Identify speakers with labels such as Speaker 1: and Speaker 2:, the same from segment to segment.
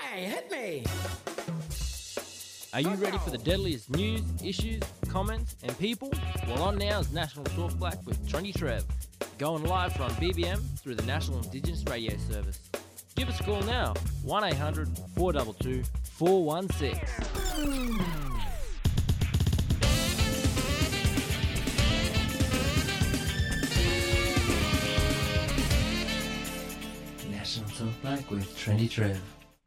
Speaker 1: Hey, hit me!
Speaker 2: Are you ready for the deadliest news, issues, comments, and people? Well, on now is National Talk Black with Trendy Trev, going live from BBM through the National Indigenous Radio Service. Give us a call now, 1-800-422-416. National Talk Black with Trendy Trev.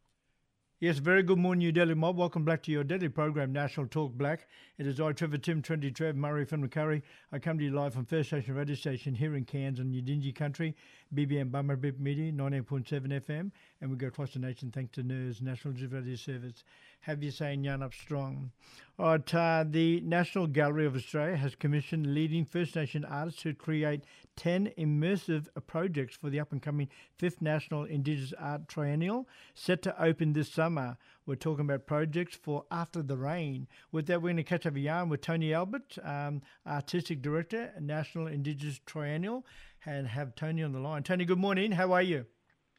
Speaker 3: Yes, very good morning, New Delhi mob. Welcome back to your daily program, National Talk Black. It is I, Trevor Tim, Trendy Trev, Murray Whanakari. I come to you live from First Station Radio Station here in Cairns on Yidinji Country, BBM Bummerbip Media, 98.7 FM, and we go across the nation thanks to NERS, National Digital Radio Service. Have you saying yarn up strong? All right, the National Gallery of Australia has commissioned leading First Nation artists to create 10 immersive projects for the up-and-coming 5th National Indigenous Art Triennial, set to open this summer. We're talking about projects for After the Rain. With that, we're going to catch up a yarn with Tony Albert, Artistic Director, National Indigenous Triennial, and have Tony on the line. Tony, good morning. How are you?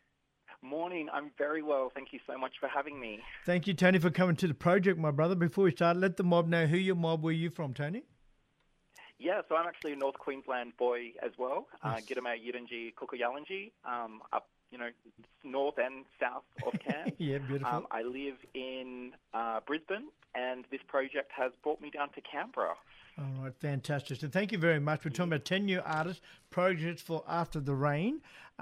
Speaker 4: Morning. I'm very well. Thank you so much for having me.
Speaker 3: Thank you, Tony, for coming to the project, my brother. Before we start, let the mob know who your mob were you from, Tony?
Speaker 4: Yeah, so I'm actually a North Queensland boy as well.
Speaker 3: Yes.
Speaker 4: Gidimay, Yidinji, Kukuyalanji, up, north and south of Cairns.
Speaker 3: Yeah, beautiful.
Speaker 4: I live in Brisbane, and this project has brought me down to Canberra.
Speaker 3: All right, fantastic. So thank you very much. We're talking about 10 new artists, projects for After the Rain.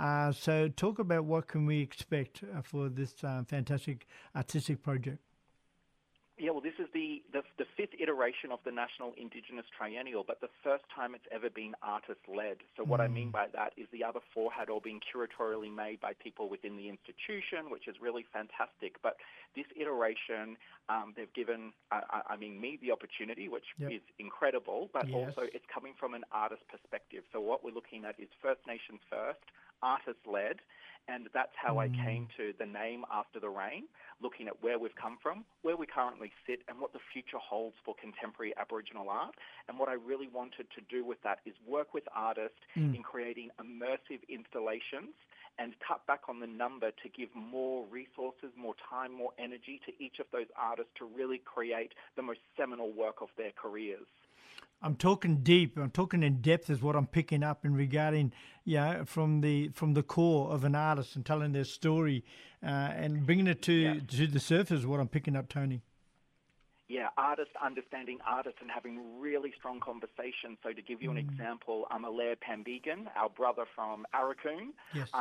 Speaker 3: So talk about what can we expect for this fantastic artistic project.
Speaker 4: Yeah, well, this is the fifth iteration of the National Indigenous Triennial, but the first time it's ever been artist-led. So what I mean by that is the other four had all been curatorially made by people within the institution, which is really fantastic. But this iteration, they've given, me the opportunity, which is incredible, but also it's coming from an artist perspective. So what we're looking at is First Nations first, artist-led, and that's how I came to the name After the Rain, looking at where we've come from, where we currently sit, and what the future holds for contemporary Aboriginal art. And what I really wanted to do with that is work with artists in creating immersive installations and cut back on the number to give more resources, more time, more energy to each of those artists to really create the most seminal work of their careers.
Speaker 3: I'm talking deep. I'm talking in depth is what I'm picking up in regarding, from the core of an artist and telling their story and bringing it to the surface is what I'm picking up, Tony.
Speaker 4: Yeah, artists understanding artists and having really strong conversations. So to give you an example, Alair Pambigan, our brother from Arakoon,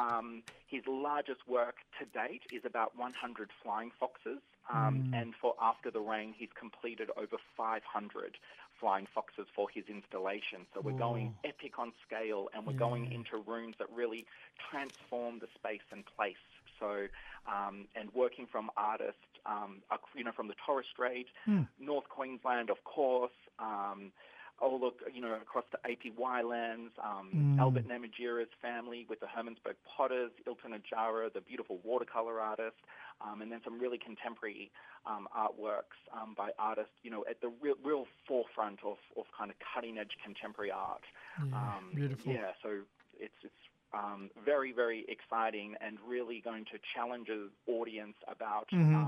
Speaker 4: his largest work to date is about 100 flying foxes. And for After the Rain, he's completed over 500 flying foxes for his installation. So we're going epic on scale, and we're going into rooms that really transform the space and place. So, and working from artists, from the Torres Strait, North Queensland, of course, across the APY lands, Albert Namajira's family with the Hermansburg Potters, Ilton Ajara, the beautiful watercolor artist, and then some really contemporary artworks by artists, at the real forefront of kind of cutting-edge contemporary art.
Speaker 3: Beautiful.
Speaker 4: Yeah, so it's very, very exciting and really going to challenge the audience about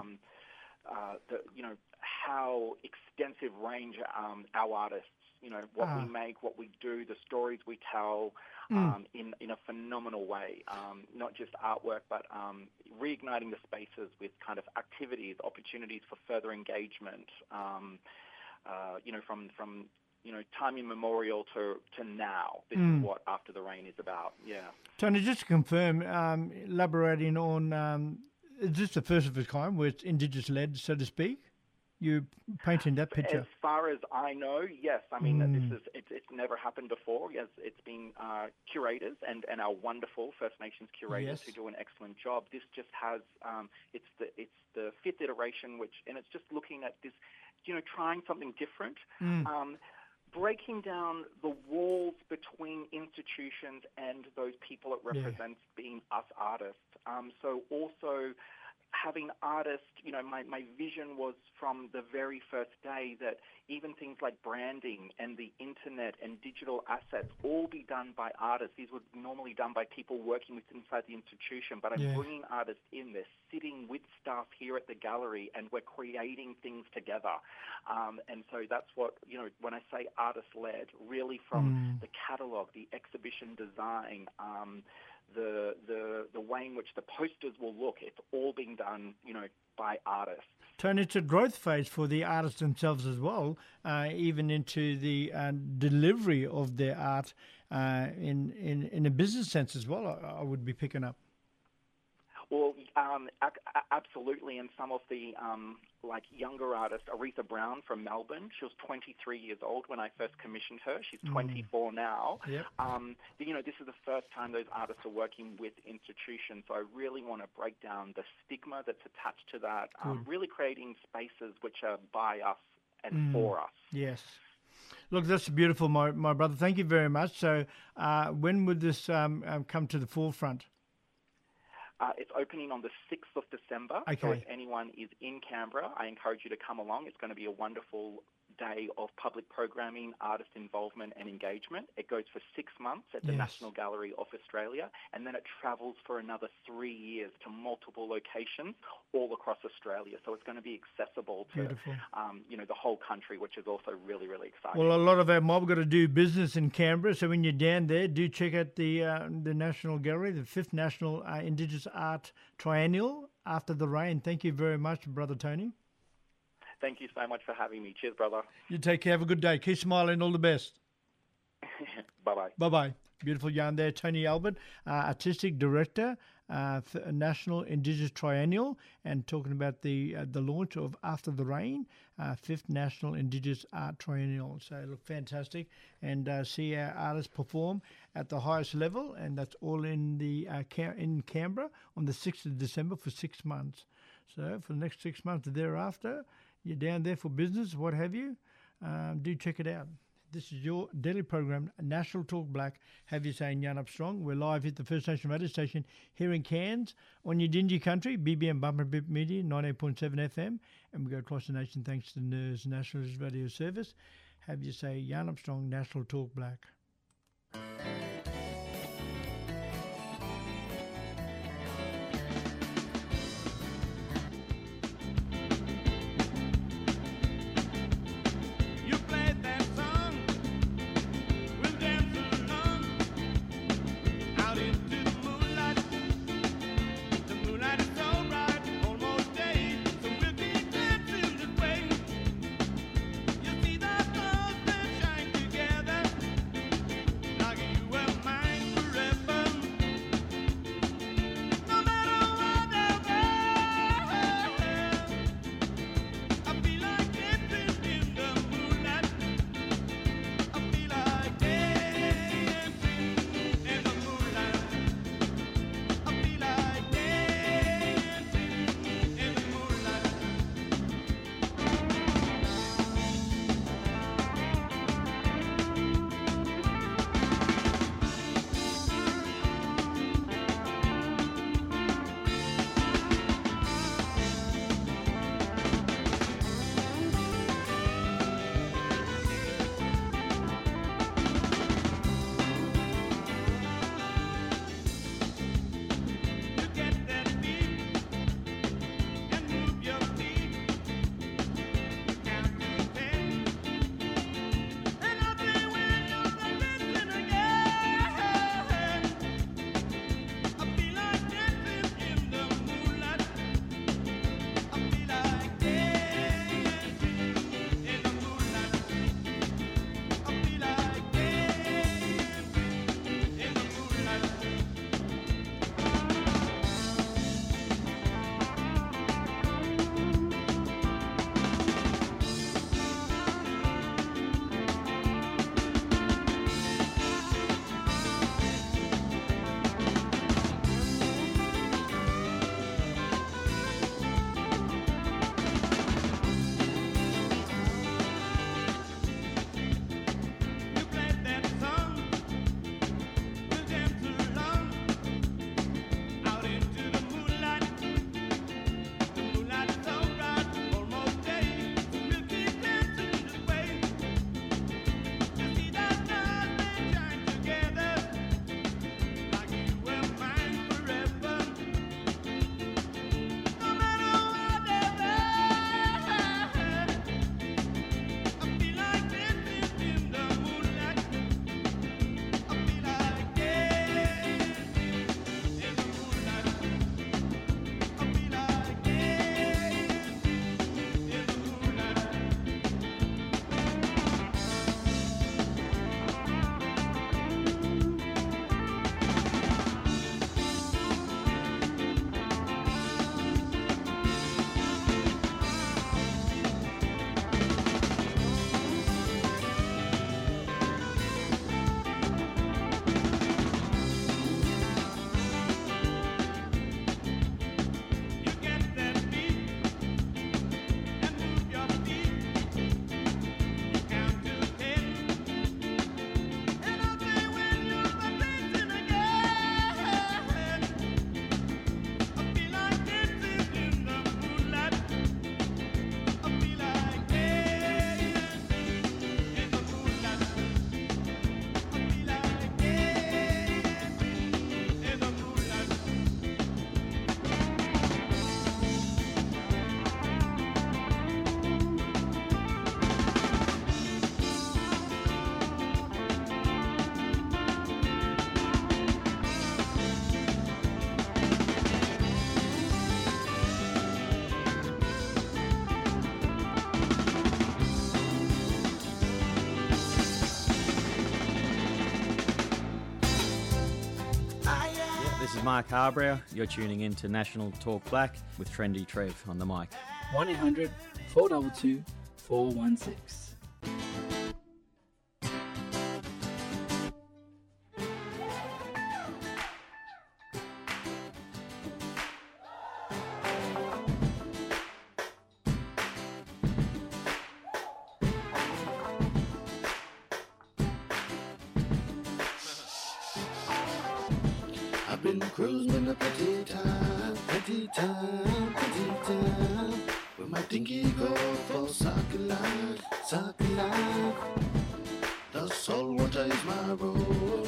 Speaker 4: how extensive range our artists, what we make, what we do, the stories we tell in a phenomenal way. Not just artwork, but reigniting the spaces with kind of activities, opportunities for further engagement, from time immemorial to now. This is what After the Rain is about. Yeah.
Speaker 3: Tony, just to confirm, elaborating on, is this the first of its kind where it's Indigenous-led, so to speak? You painting that picture?
Speaker 4: As far as I know, yes. I mean, it's never happened before. Yes, it's been curators and our wonderful First Nations curators who do an excellent job. This just has it's the fifth iteration, and it's just looking at this, trying something different. Breaking down the walls between institutions and those people it represents, being us artists. So also having artists, my vision was from the very first day that even things like branding and the internet and digital assets all be done by artists. These were normally done by people working inside the institution, but I'm bringing artists in. They're sitting with staff here at the gallery, and we're creating things together. And so that's what, when I say artist-led, really from the catalogue, the exhibition design, the way in which the posters will look, it's all being done, by artists.
Speaker 3: Tony, it's a growth phase for the artists themselves as well, even into the delivery of their art in a business sense as well, I would be picking up.
Speaker 4: Well, absolutely, and some of the younger artists, Aretha Brown from Melbourne, she was 23 years old when I first commissioned her. She's 24 now.
Speaker 3: Yep.
Speaker 4: This is the first time those artists are working with institutions, so I really want to break down the stigma that's attached to that, really creating spaces which are by us and for us.
Speaker 3: Yes. Look, that's beautiful, my brother. Thank you very much. So when would this come to the forefront?
Speaker 4: It's opening on the 6th of December.
Speaker 3: Okay.
Speaker 4: So if anyone is in Canberra, I encourage you to come along. It's going to be a wonderful day of public programming, artist involvement and engagement. It goes for 6 months at the National Gallery of Australia, and then it travels for another 3 years to multiple locations all across Australia. So it's going to be accessible to the whole country, which is also really, really exciting.
Speaker 3: Well, a lot of our mob got to do business in Canberra, so when you're down there, do check out the National Gallery, the 5th National Indigenous Art Triennial, After the Rain. Thank you very much, Brother Tony.
Speaker 4: Thank you so much for having me. Cheers, brother.
Speaker 3: You take care. Have a good day. Keep smiling. All the best.
Speaker 4: Bye-bye.
Speaker 3: Bye-bye. Beautiful yarn there. Tony Albert, Artistic Director, National Indigenous Triennial, and talking about the launch of After the Rain, 5th National Indigenous Art Triennial. So look fantastic, and see our artists perform at the highest level, and that's all in in Canberra on the 6th of December for 6 months. So for the next 6 months thereafter, you're down there for business, what have you, do check it out. This is your daily program, National Talk Black. Have you saying Yarn Up Strong? We're live at the First Nation radio station here in Cairns on your Dingy country, BBM Bumper Bip Media, 98.7 FM. And we go across the nation thanks to the NERS National Radio Service. Have you say Yarn Up Strong, National Talk Black.
Speaker 1: You see the stars that shine together. is Mark Harbrow. You're tuning in to National Talk Black with Trendy Trev on the mic.
Speaker 5: 1-800-422-416.
Speaker 6: I've been cruising a pretty time, with my dinky go for soccer line. The salt water is my road,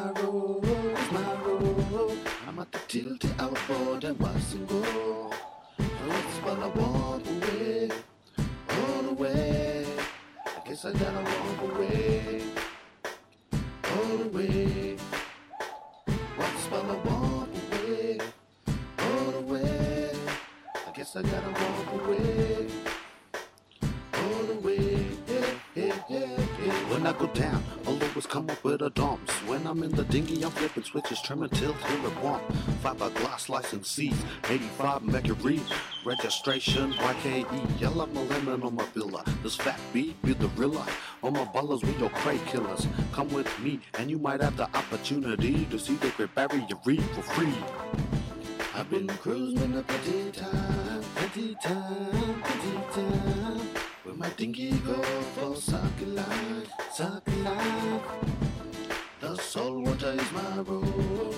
Speaker 6: I'm at the tilty outboard and watch and go. That's what I walk away, all the way. I guess I gotta walk away, all the way. What's while I walk away, all the way. I guess I gotta walk away, all the way. When I go down, I'll always come up with a dumps. When I'm in the dinghy, I'm flipping switches, trimming tilt, here it won't. Fiberglass licensees, 85 Mercury, registration YKE. Yellow my lemon on my villa. This fat beat be the rilla. On my ballers, we your crate killers. Come with me, and you might have the opportunity to see the Great Barrier Reef for free. I've been cruising a pretty time, with my dinky go for soccer line. The salt water is my road,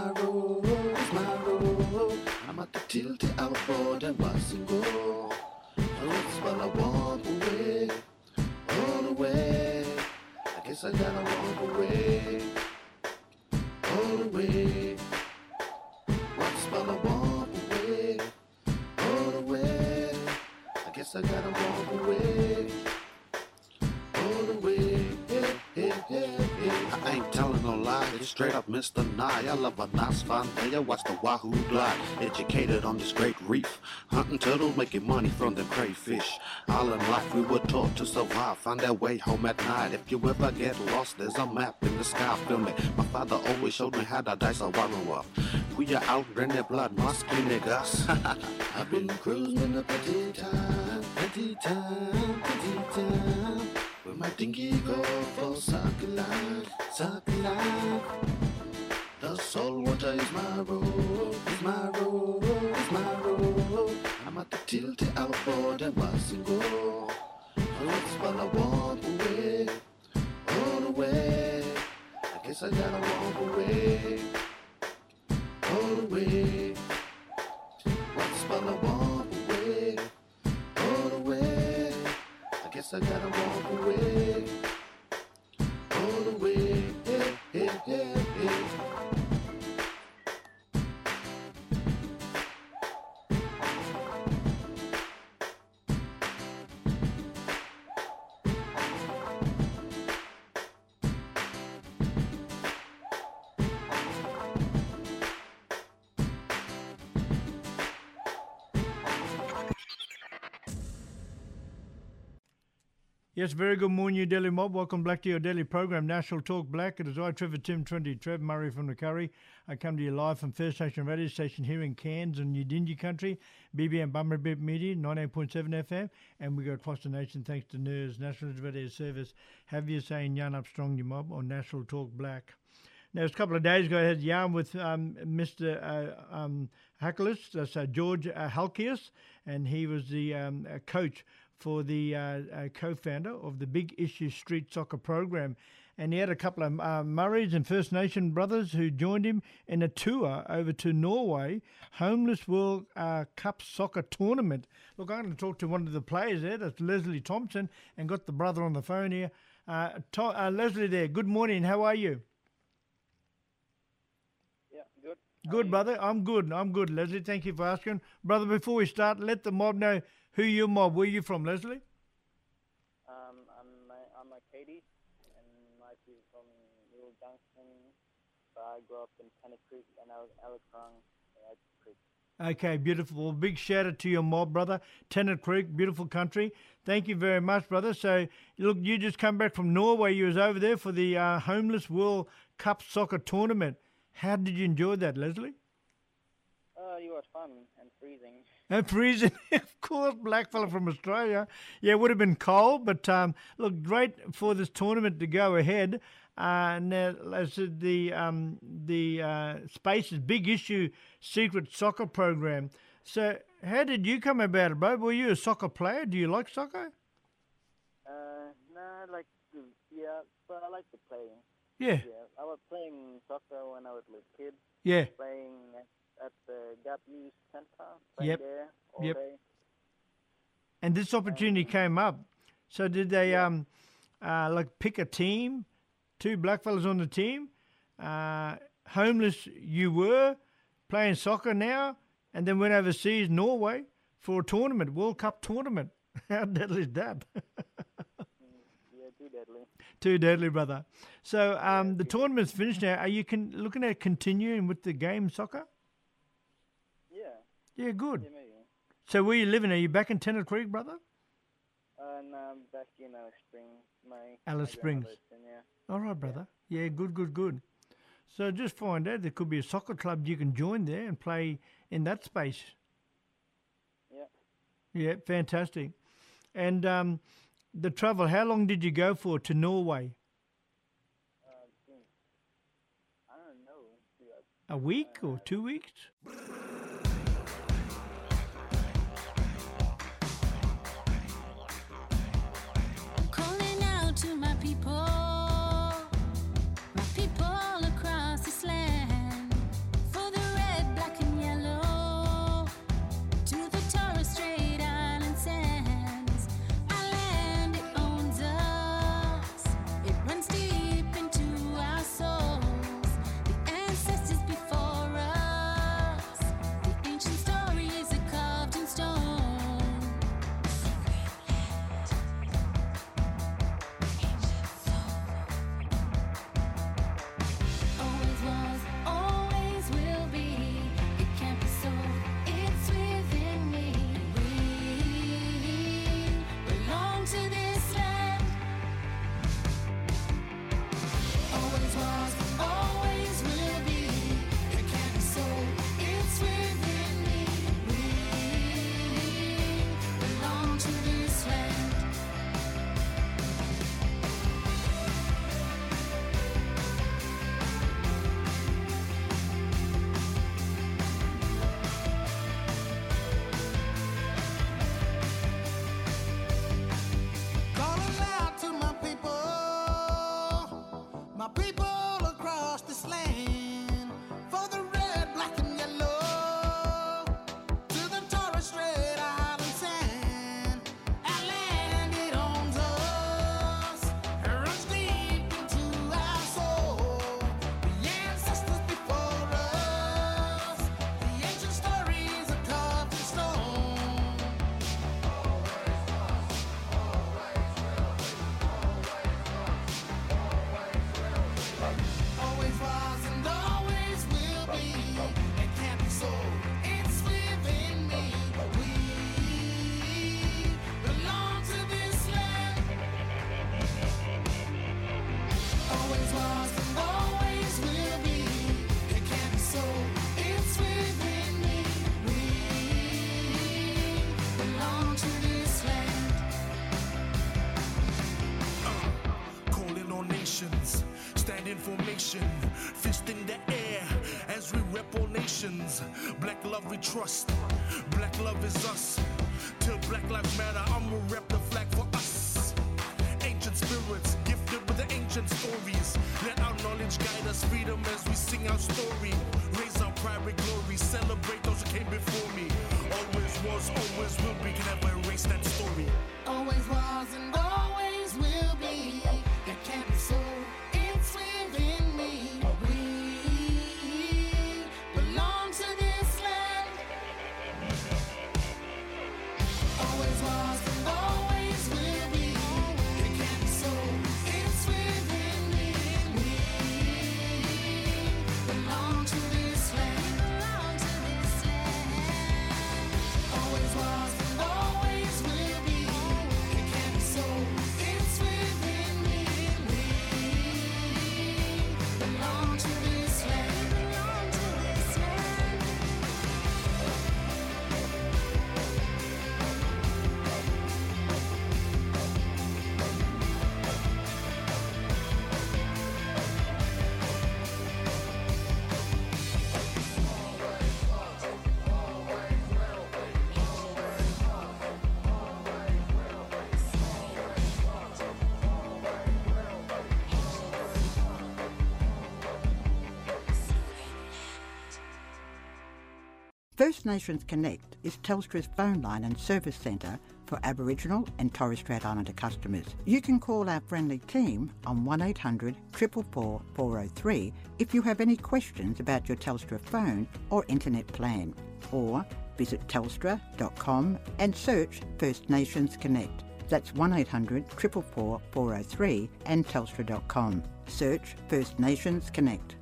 Speaker 6: I'm at the tilty outboard and watch and go. That's while I walk away, all the way. I guess I gotta walk away, all the way. What's while I walk away, all the way. I guess I gotta walk away, all the way. I ain't telling no lie, it's straight up Mr. Nye. I love a nice fine day, I watch the wahoo glide. Educated on this great reef, hunting turtles, making money from them crayfish. All in life we were taught to survive, find our way home at night. If you ever get lost, there's a map in the sky, film it. My father always showed me how to dice a warrow up. We are out in their blood, musky niggas. I've been cruising a pretty time, with my dinky go for soccer line. The salt water is my road, I'm at the tilty outboard and watch and go. That's while I walk away, all the way. I guess I gotta walk away, all the way. What's while I walk away, all the way. I guess I gotta walk away, all the way.
Speaker 3: Yes, very good morning, New Delhi mob. Welcome back to your daily program, National Talk Black. It is I, Trevor Tim, Trendy Trev, Murray from the Curry. I come to you live from First Nation Radio Station here in Cairns and Udingi Country, BBM Bummerbip Media, 98.7 FM, and we go across the nation thanks to NERS, National Radio Service. Have you saying yarn up strong, you mob, on National Talk Black. Now, a couple of days ago, I had yarn with Mr. Hackles, that's George Halkias, and he was the coach for the co-founder of the Big Issue Street Soccer Program. And he had a couple of Murrays and First Nation brothers who joined him in a tour over to Norway, Homeless World Cup Soccer Tournament. Look, I'm going to talk to one of the players there, that's Leslie Thompson, and got the brother on the phone here. Leslie there, good morning, how are you?
Speaker 7: Yeah, good.
Speaker 3: Good, brother. I'm good, Leslie. Thank you for asking. Brother, before we start, let the mob know who your mob. Where you from, Leslie?
Speaker 7: I'm a Katie, and my people from Little Junction. So I grew up in Tennant Creek, and I was Alekrung at Creek.
Speaker 3: Okay, beautiful. Well, big shout out to your mob, brother. Tennant Creek, beautiful country. Thank you very much, brother. So, look, you just come back from Norway. You was over there for the Homeless World Cup Soccer Tournament. How did you enjoy that, Leslie?
Speaker 7: you was fun and freezing.
Speaker 3: And freezing, of course, black fella from Australia. Yeah, it would have been cold, but look, great for this tournament to go ahead. Now, as I said, the Space's Big Issue Secret Soccer Program. So, how did you come about it, bro? Were you a soccer player? Do you like soccer?
Speaker 7: Nah, like but I like to play.
Speaker 3: Yeah,
Speaker 7: Yeah, I was playing soccer when I was a kid.
Speaker 3: yeah,
Speaker 7: Playing at the Gap Youth Center. Playing
Speaker 3: Yep,
Speaker 7: there all
Speaker 3: yep.
Speaker 7: day.
Speaker 3: and this opportunity came up. So, did they like pick a team? 2 blackfellas on the team. Homeless you were, playing soccer now, and then went overseas, Norway, for a tournament, World Cup tournament. How deadly is that?
Speaker 7: Yeah, too deadly.
Speaker 3: Too deadly, brother. So the tournament's finished now. Are you looking at continuing with the game soccer?
Speaker 7: Yeah,
Speaker 3: Yeah, good.
Speaker 7: yeah, maybe.
Speaker 3: So where you living? Are you back in Tennant Creek, brother?
Speaker 7: And I'm back in Alice Springs.
Speaker 3: Alice Springs.
Speaker 7: Yeah.
Speaker 3: All right, brother. Yeah, good. So just find out there could be a soccer club you can join there and play in that space.
Speaker 7: Yeah.
Speaker 3: Yeah, fantastic. And the travel, how long did you go for to Norway?
Speaker 7: I don't know.
Speaker 3: A week or 2 weeks?
Speaker 8: Calling out to my people across this land, for the red, black and yellow, to the Torres Strait Island sands. Our land, it owns us, it runs deep into our souls. The ancestors before us, the ancient stories are carved in stone. Always was, always will be. It can't be sold, it's within me. We belong to this land. Always was, always will be. It can't be sold, it's within me. We belong to this land.
Speaker 6: Calling out to my people across this land, for the red, black and yellow, to the Torres Strait Island sand. Our land, it owns us, it runs deep into our soul. The ancestors before us, the ancient stories are carved in stone. Always was and always will be. It can't be sold, it's within me. We belong to this land. Always was and always will be. It can't be sold, it's within me. We belong to this land.
Speaker 9: Calling all nations, stand in formation, fist in the air as we rep all nations. Black love we trust, black love is us. Till Black Lives Matter, I'ma rep the flag for us. Ancient spirits, gifted with the ancient stories. Let our knowledge guide us, freedom as we sing our story. Raise our pride with glory, celebrate those who came before me. Always was, always will be, can never erase that story.
Speaker 6: Always was and always will be. It can't be sold, it's within me. We belong to this land. Always was and always will be. It can't be sold, it's within me. We belong to this land. Always was and always will be. It can't be sold.
Speaker 10: First Nations Connect is Telstra's phone line and service centre for Aboriginal and Torres Strait Islander customers. You can call our friendly team on 1800 444 403 if you have any questions about your Telstra phone or internet plan, or visit telstra.com and search First Nations Connect. That's 1800 444 403 and telstra.com. Search First Nations Connect.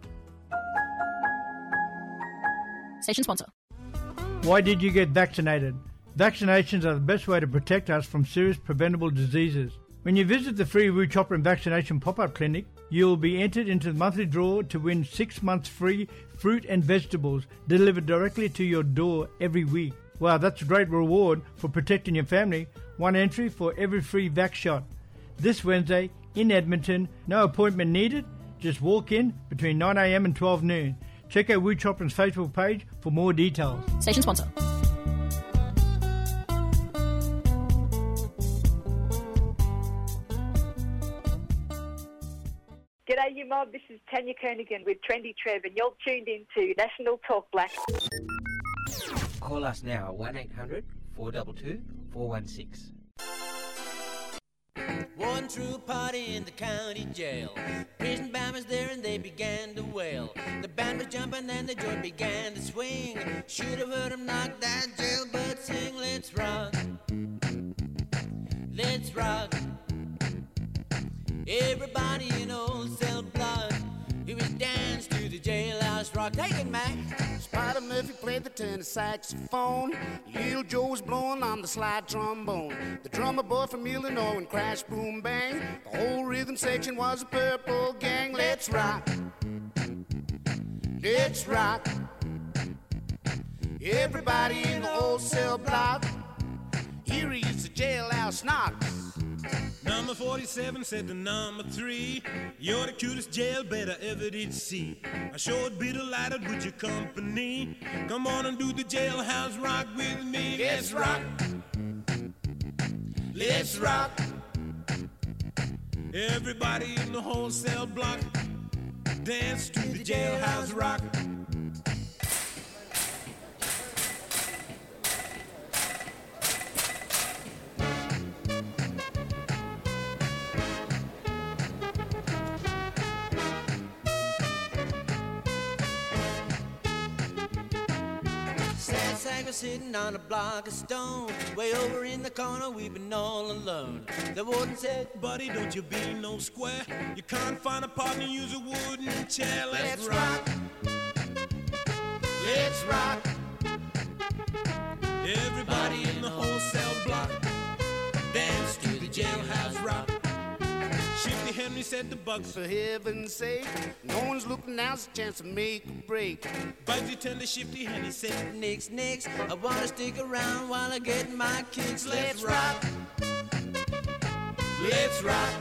Speaker 11: Station sponsor.
Speaker 3: Why did you get vaccinated? Vaccinations are the best way to protect us from serious preventable diseases. When you visit the free Wu Chopran Vaccination Pop-Up Clinic, you'll be entered into the monthly draw to win 6 months free fruit and vegetables delivered directly to your door every week. Wow, that's a great reward for protecting your family. One entry for every free vac shot. This Wednesday in Edmonton, no appointment needed. Just walk in between 9 a.m. and 12 noon. Check out Wu Chopran's Facebook page for more details.
Speaker 11: Station sponsor.
Speaker 12: G'day, you mob. This is Tanya Kernigan with Trendy Trev, and you're tuned in to National Talk Black.
Speaker 13: Call us now, 1800 422 416.
Speaker 14: One true party in the county jail. Prison band was there and they began to wail. The band was jumping and the joint began to swing. Should have heard them knock that jailbird sing. Let's rock, let's rock. Everybody in old cell block, it was dance to the jailhouse rock. Take it, Mac.
Speaker 15: Spider Murphy played the tenor saxophone. Lil Joe was blowing on the slide trombone. The drummer boy from Illinois and crash, boom, bang. The whole rhythm section was a purple gang. Let's rock, let's rock. Everybody in the old cell block, here is the jailhouse knocks.
Speaker 9: Number 47 said to number 3, you're the cutest jailbird I ever did see. I sure would be delighted with your company. Come on and do the jailhouse rock with me.
Speaker 15: Let's rock, let's rock.
Speaker 9: Everybody in the whole cell block, dance to the jailhouse rock.
Speaker 14: Sitting on a block of stone, way over in the corner, we've been all alone. The warden said,
Speaker 9: buddy, don't you be no square. You can't find a partner, use a wooden chair. Let's rock,
Speaker 15: let's rock.
Speaker 9: Everybody in the whole cell block, dance to the jailhouse rock. Shifty Henry said to Bugs,
Speaker 15: for heaven's sake, no one's looking, now's the chance to make a break.
Speaker 9: Bugsy turned to Shifty Henry said,
Speaker 14: Nix, nix, I wanna stick around while I get my kicks.
Speaker 15: Let's rock, let's rock.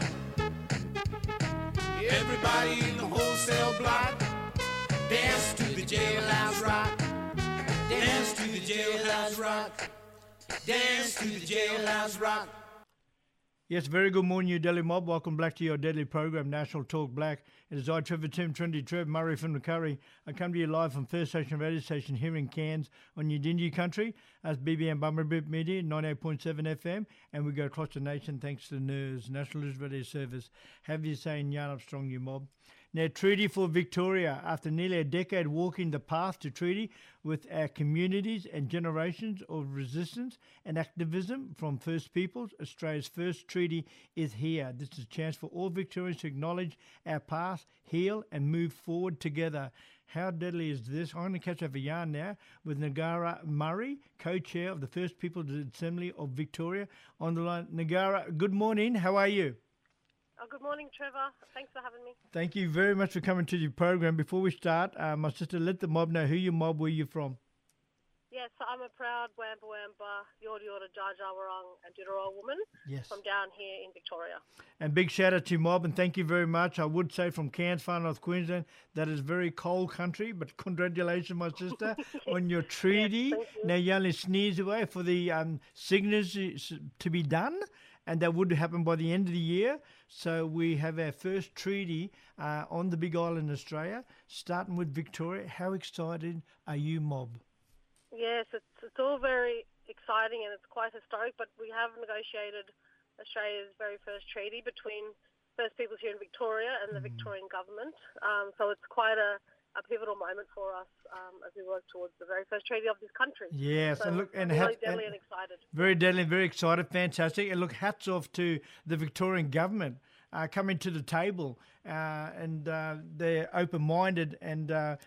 Speaker 15: Everybody in the whole cell block, dance to the jailhouse rock.
Speaker 14: Dance to the jailhouse rock. Dance to the jailhouse rock.
Speaker 3: Yes, very good morning, New Delhi mob. Welcome back to your deadly program, National Talk Black. It is I, Trevor Tim, Trendy Trev, Murray Finlay Curry. I come to you live from First Station Radio Station here in Cairns on Udingi country as BBM Bummerbip Media, 98.7 FM, and we go across the nation thanks to NERS, National News Radio Service. Have you saying yarn up strong, you mob. Now, Treaty for Victoria. After nearly a decade walking the path to treaty with our communities and generations of resistance and activism from First Peoples, Australia's first treaty is here. This is a chance for all Victorians to acknowledge our past, heal and move forward together. How deadly is this? I'm going to catch up a yarn now with Nagara Murray, co-chair of the First Peoples Assembly of Victoria. On the line, Nagara, good morning. How are you?
Speaker 16: Oh, good morning, Trevor. Thanks for having me.
Speaker 3: Thank you very much for coming to the program. Before we start, my sister, let the mob know who your mob, where you're from.
Speaker 16: Yes, so I'm a proud Wamba Wamba, Yorta Yorta, Jar Jar Warong and Dudero woman from down here in Victoria.
Speaker 3: And big shout out to mob, and thank you very much. I would say from Cairns, Far North Queensland, that is very cold country, but congratulations, my sister, on your treaty.
Speaker 16: Yes, you.
Speaker 3: Now you only sneeze away for the signatures to be done, and that would happen by the end of the year. So we have our first treaty on the Big Island, Australia, starting with Victoria. How excited are you, mob?
Speaker 16: Yes, it's all very exciting and it's quite historic, but we have negotiated Australia's very first treaty between First Peoples here in Victoria and the Victorian government. So it's quite a pivotal moment for us as we work towards the very first treaty of this country.
Speaker 3: Yes,
Speaker 16: so
Speaker 3: and look, and
Speaker 16: really deadly and excited.
Speaker 3: Very deadly, very excited, fantastic. And look, hats off to the Victorian government coming to the table and they're open-minded and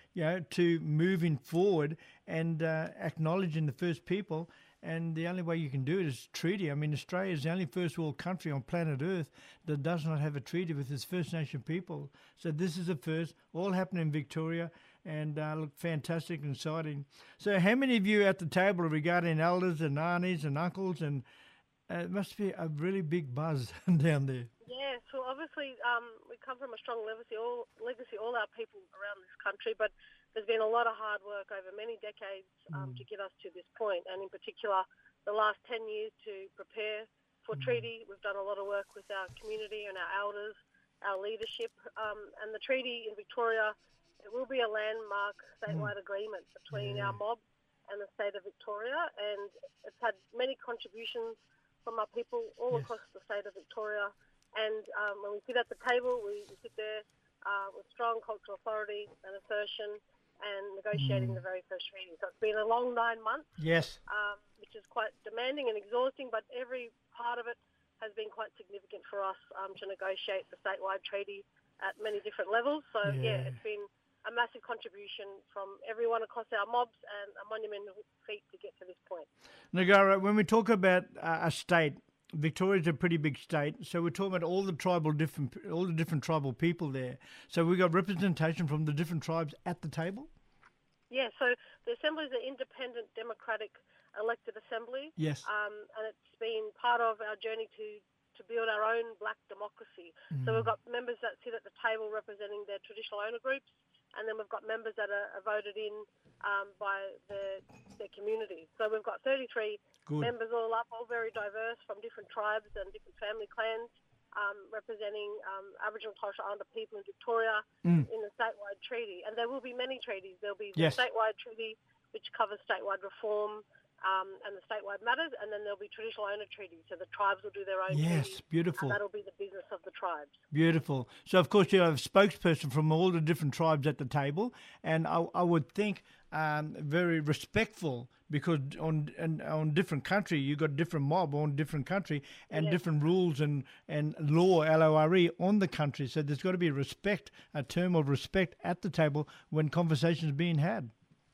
Speaker 3: to moving forward and acknowledging the First People. And the only way you can do it is treaty. I mean, Australia is the only first world country on planet Earth that does not have a treaty with its First Nation people. So this is a first, all happening in Victoria, and look, fantastic and exciting. So how many of you at the table are regarding elders and aunties and uncles? And it must be a really big buzz down there.
Speaker 16: Yeah, so obviously we come from a strong legacy, all our people around this country, but there's been a lot of hard work over many decades to get us to this point, and in particular the last 10 years to prepare for treaty. We've done a lot of work with our community and our elders, our leadership, and the treaty in Victoria, it will be a landmark statewide agreement between our mob and the state of Victoria, and it's had many contributions from our people all across the state of Victoria. And when we sit at the table, we sit there with strong cultural authority and assertion and negotiating the very first treaty. So it's been a long 9 months, which is quite demanding and exhausting, but every part of it has been quite significant for us to negotiate the statewide treaty at many different levels. So, it's been a massive contribution from everyone across our mobs and a monumental feat to get to this point.
Speaker 3: Nagara, when we talk about a state, Victoria's a pretty big state, so we're talking about all the different tribal people there. So we've got representation from the different tribes at the table?
Speaker 16: Yeah, so the Assembly is an independent, democratic, elected assembly.
Speaker 3: Yes.
Speaker 16: And it's been part of our journey to build our own black democracy. So we've got members that sit at the table representing their traditional owner groups, and then we've got members that are voted in by their community. So we've got 33 members all up, all very diverse from different tribes and different family clans, representing Aboriginal and Torres Strait Islander people in Victoria in the statewide treaty. And there will be many treaties. There'll be the statewide treaty, which covers statewide reform and the statewide matters, and then there'll be traditional owner treaties. So the tribes will do their own treaties.
Speaker 3: Yes, beautiful.
Speaker 16: And that'll be the business of the tribes.
Speaker 3: Beautiful. So, of course, you have a spokesperson from all the different tribes at the table, and I would think very respectful, because on different country, you've got different mob on different country and different rules and law, LORE, on the country. So there's got to be respect, a term of respect at the table when conversations are being had.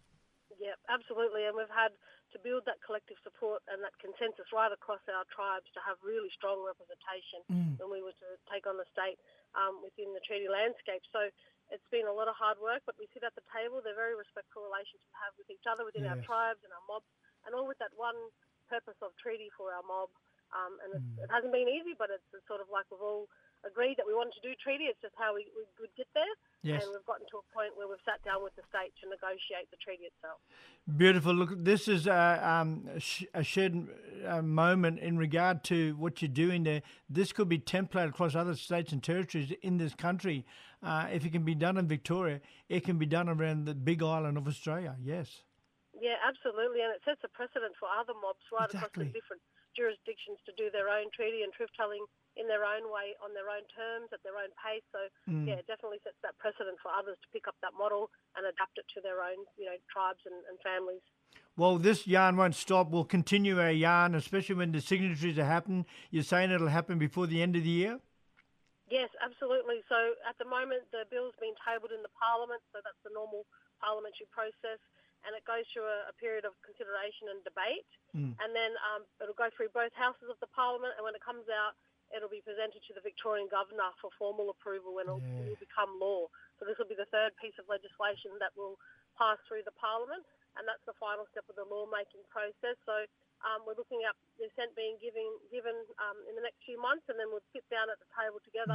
Speaker 16: Yeah, absolutely. And we've had to build that collective support and that consensus right across our tribes to have really strong representation when we were to take on the state within the treaty landscape. So it's been a lot of hard work, but we sit at the table. They're very respectful relations we have with each other within our tribes and our mobs, and all with that one purpose of treaty for our mob. And it hasn't been easy, but it's sort of like we've all agreed that we wanted to do treaty. It's just how we would get there.
Speaker 3: Yes.
Speaker 16: And we've gotten to a point where we've sat down with the state to negotiate the treaty itself.
Speaker 3: Beautiful. Look, this is a shared moment in regard to what you're doing there. This could be templated across other states and territories in this country. If it can be done in Victoria, it can be done around the big island of Australia. Yes.
Speaker 16: Yeah, absolutely. And it sets a precedent for other mobs right across the different jurisdictions to do their own treaty and truth-telling in their own way, on their own terms, at their own pace. So, it definitely sets that precedent for others to pick up that model and adapt it to their own, tribes and families.
Speaker 3: Well, this yarn won't stop. We'll continue our yarn, especially when the signatories are happening. You're saying it'll happen before the end of the year?
Speaker 16: Yes, absolutely. So at the moment, the bill's been tabled in the Parliament, so that's the normal parliamentary process, and it goes through a period of consideration and debate, and then it'll go through both houses of the Parliament, and when it comes out, it'll be presented to the Victorian Governor for formal approval when it will become law. So this will be the third piece of legislation that will pass through the Parliament, and that's the final step of the lawmaking process. So we're looking at the assent being given in the next few months, and then we'll sit down at the table together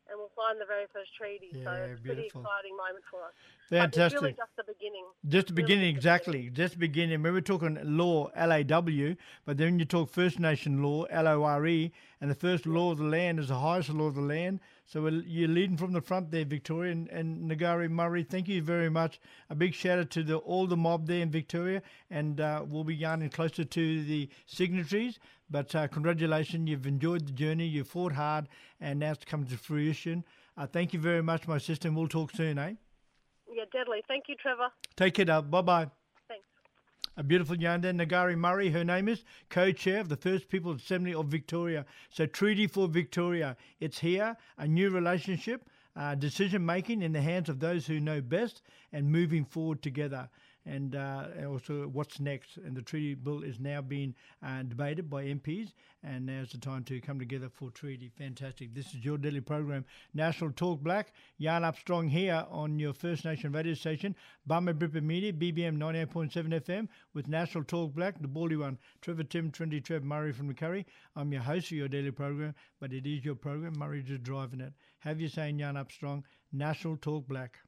Speaker 16: and we'll sign the very first treaty. So
Speaker 3: Yeah,
Speaker 16: it's a pretty
Speaker 3: beautiful.
Speaker 16: exciting moment for us.
Speaker 3: Fantastic.
Speaker 16: But it's really just the beginning.
Speaker 3: Just the beginning, exactly. Just the beginning. When we're talking law, LAW, but then you talk First Nation law, LORE, and the first law of the land is the highest law of the land. So you're leading from the front there, Victoria, and Ngari Murray. Thank you very much. A big shout out to all the mob there in Victoria, and we'll be yarning closer to the signatories. But congratulations, you've enjoyed the journey, you fought hard, and now it's come to fruition. Thank you very much, my sister, and we'll talk soon, eh?
Speaker 16: Yeah, deadly. Thank you, Trevor.
Speaker 3: Take it up. Bye-bye.
Speaker 16: Thanks.
Speaker 3: A beautiful young lady, Ngari Murray, her name is, co-chair of the First People's Assembly of Victoria. So Treaty for Victoria, it's here, a new relationship, decision-making in the hands of those who know best and moving forward together. And also what's next. And the treaty bill is now being debated by MPs, and now's the time to come together for treaty. Fantastic. This is your daily program, National Talk Black. Yarn Up Strong here on your First Nation radio station, Bama Bripper Media, BBM 98.7 FM, with National Talk Black, the baldy one, Trevor Tim, Trendy Trev, Murray from Macquarie. I'm your host of your daily program, but it is your program. Murray just driving it. Have you saying Yarn Up Strong, National Talk Black.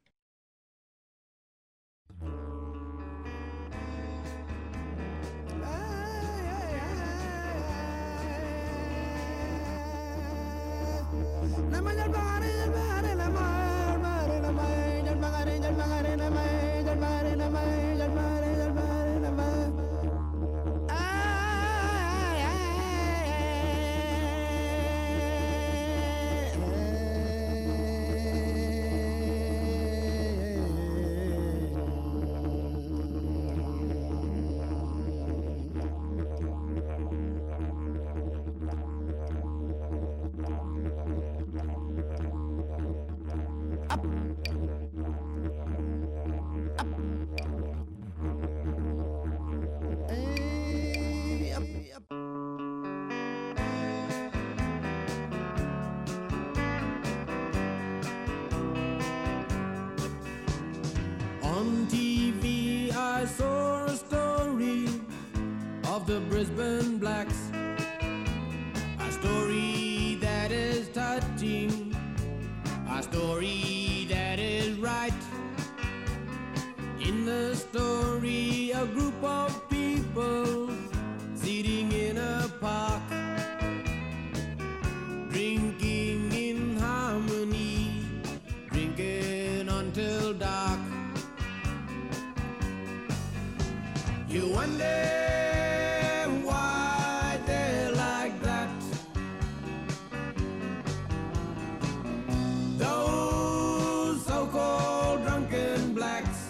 Speaker 17: On TV I saw a story of the Brisbane Blacks, a story that is touching, a story that is right. In the story, a group of people sitting in a park, drinking in harmony, drinking until dark. You wonder why they're like that. Those so-called drunken blacks,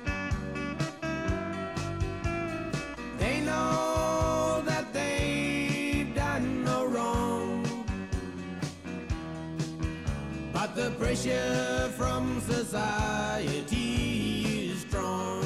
Speaker 17: they know that they've done no wrong, but the pressure from society is strong.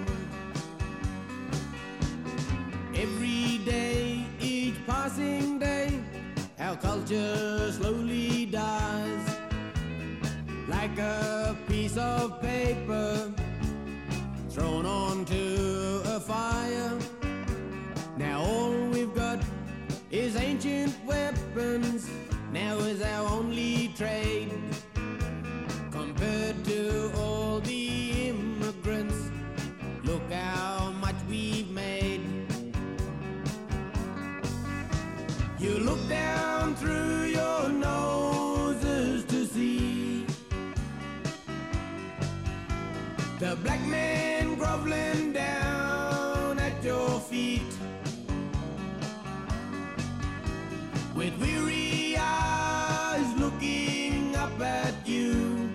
Speaker 17: Every day, each passing day, our culture slowly dies, like a piece of paper thrown onto a fire. Now all we've got is ancient weapons, now is our only trade. Compared to all the immigrants, look how much we've made. You look down through your noses to see the black man groveling down at your feet, with weary eyes looking up at you,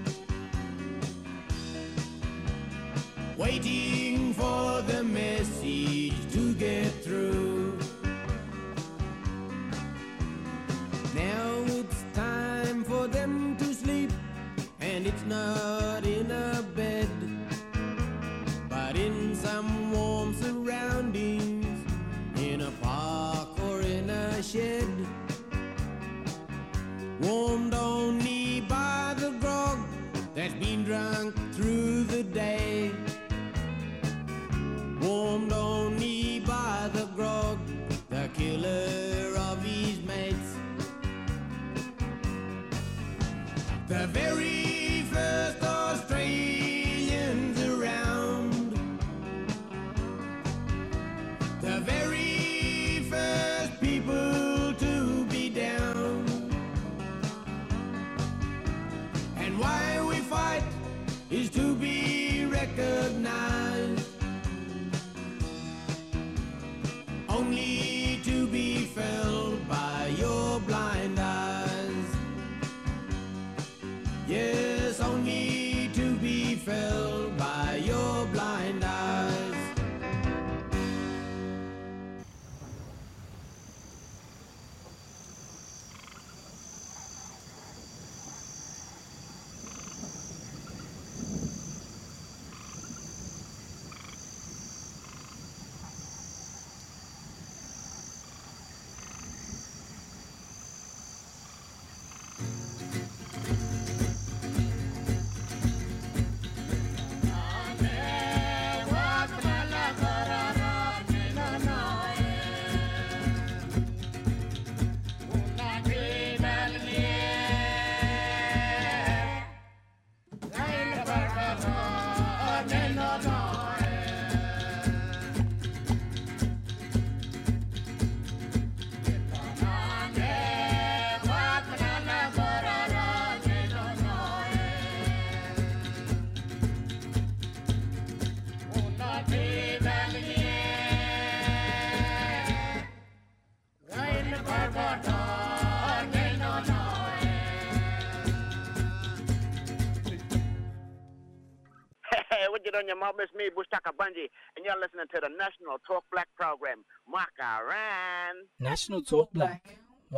Speaker 17: waiting for the message to get through. Now it's time for them to sleep, and it's not in a bed, but in some warm surroundings, in a park or in a shed, warmed only by the grog that's been drunk through the day, warmed only by the grog, the killer of his mates.
Speaker 18: What you on your mouth? It's me, Bushtaka Bunji, and you're listening to the National Talk Black program. Makaran.
Speaker 5: National Talk Black.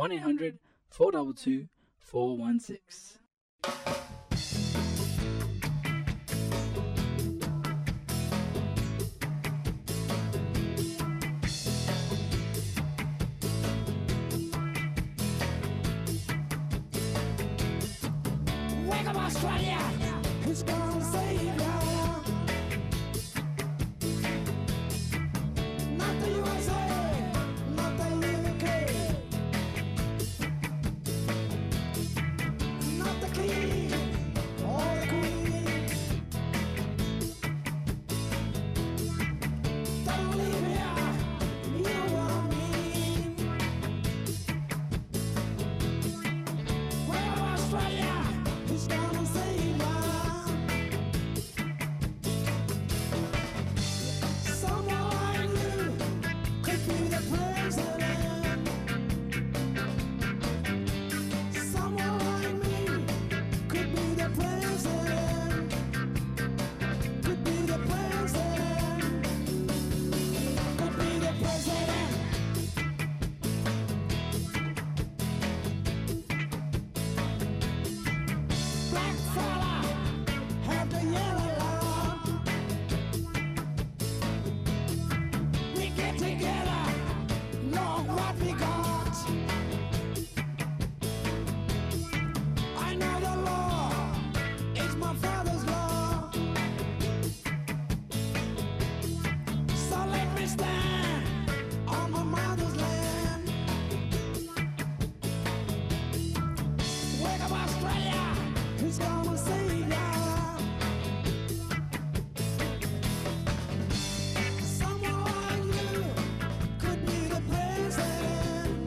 Speaker 5: 1-800-422-416.
Speaker 17: Wake up, Australia! Who's gonna save ya? Not the USA, not the UK, not the king or the queen. Don't leave here, you know what I mean. Wake up, Australia! Who's gonna save ya? Someone like you could be the president. Someone like me could be the president. Could be the president. Could be the president. Black fella have the yellow love. We get together, Lord, what we got. I know the law is my father's law. So let me stand on my mother's land. Wake up, Australia! Who's gonna save ya? Someone like you could be the president.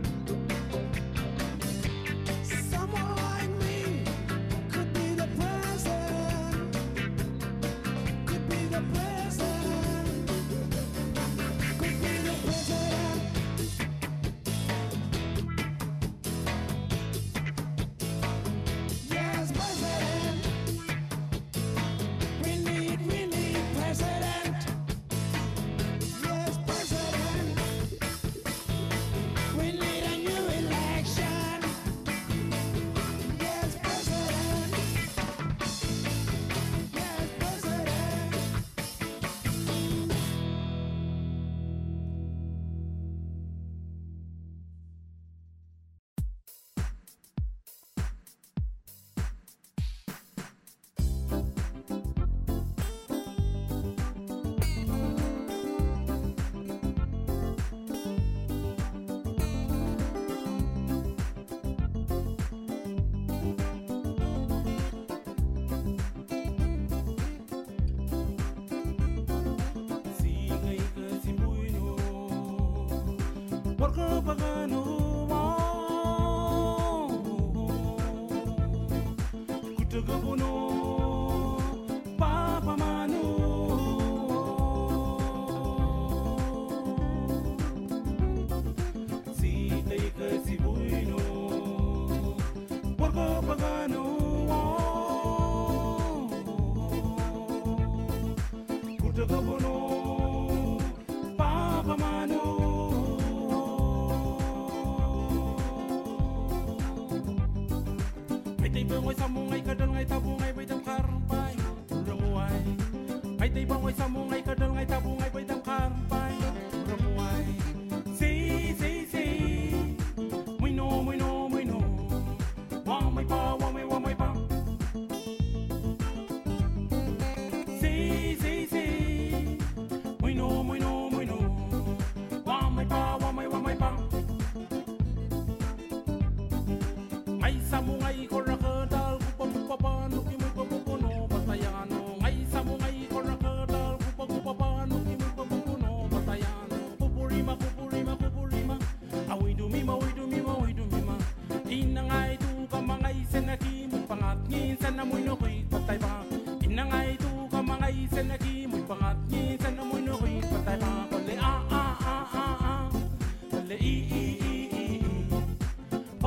Speaker 17: Someone like me could be the president. Could be the president. Could be the president. Yes, president. We need president. Yes, president. We need a new election. Yes, president. Yes, president.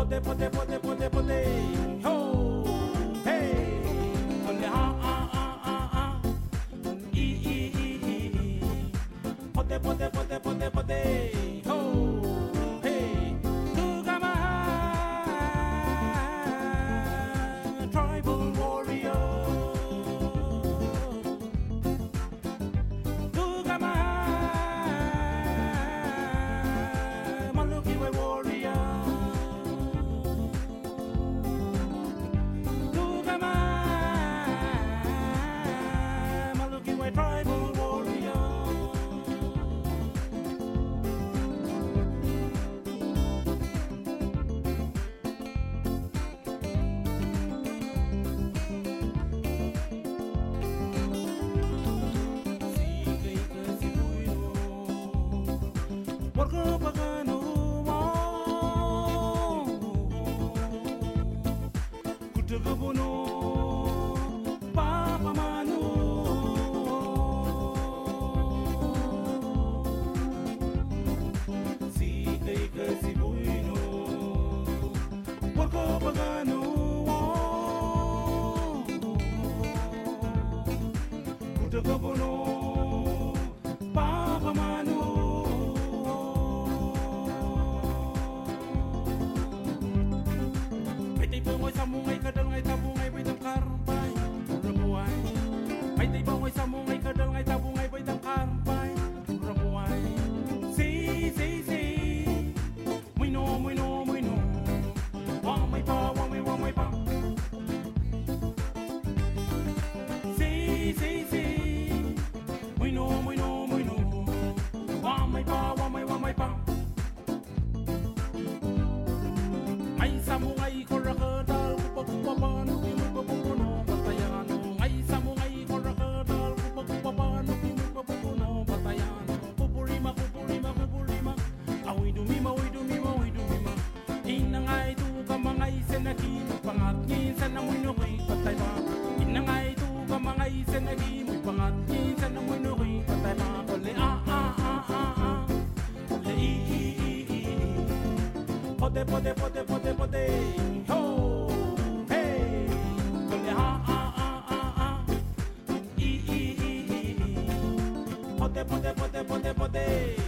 Speaker 19: Pote, pote, pote, pote, pote. Ho, hey. Ole ha. E, e, e, e. Pote, pote, pote, pote, pote. Ho, hey. Tugama, tribal warrior. Tugama, Malukiwe warrior. Tugama, Malukiwe tribal warrior. Warga pagano mo Kutagabuno Papa Manu Si kay kasi bueno Warga pagano mo Kutagabuno Papa Manu May bongay sa mungay kadal ngay tabungay bay tang karpay ramuay. May bongay sa mungay kadal ngay tabungay bay tang karpay ramuay. Si Muy no Wang may pa Si Muy no Wang may pa Ay sa mungay korakadal kupagpapano kinupapupuno patayano. Ay sa mungay korakadal kupagpapano kinupapupuno patayano. Pupurima Awi dumima Inangay tu kamangay senagi Pangatngin sa namoy nukoy patay pa. Inangay tu kamangay senagi Pangatngin sa namoy nukoy patay pa. Ole Ole Pote, pote, pote, pote, pote. Ho, hey. Ole ha. E. Pote, pote, pote, pote, pote.